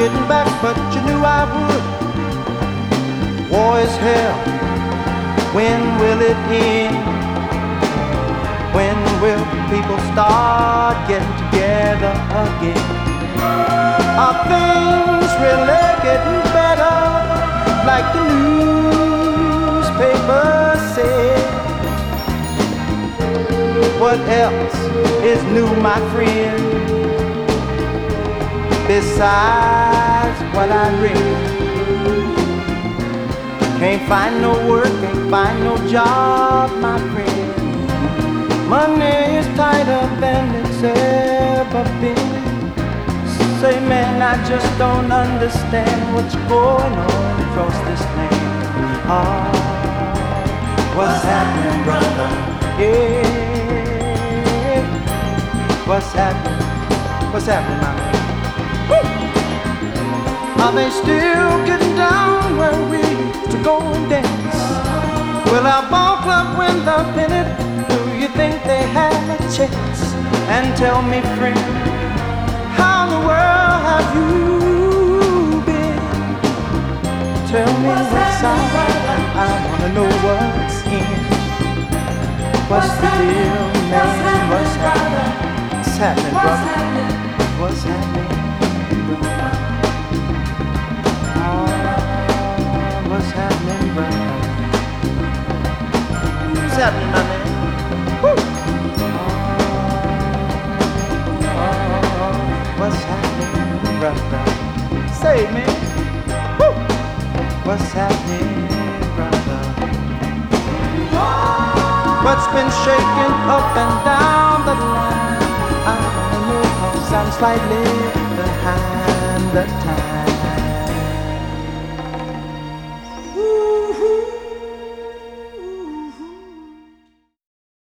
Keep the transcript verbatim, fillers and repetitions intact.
getting back, but you knew I would. War is hell, when will it end? When will people start getting together again? Are things really getting better, like the newspapers say? What else is new, my friend, besides what I read? Can't find no work, can't find no job, my friend. Money is tighter than it's ever been. Say, man, I just don't understand what's going on across this land. Oh, what's, what's happening, brother? Yeah, what's happening? What's happening, my man? Woo! Are they still getting down where we used to go and dance? Will our ball club win the pennant? Do you think they had a chance? And tell me, friend, how in the world have you been? Tell me what's out, I wanna know what's in. What's the deal, man? What's happening? What's happening, brother? What's happening, brother? Oh, what's happening, brother? What's happening, my man? Woo! What's happening, brother? Say, man. Woo! What's happening, brother? What's been shaking up and down the line? I wanna know, 'cause I'm slightly behind the time.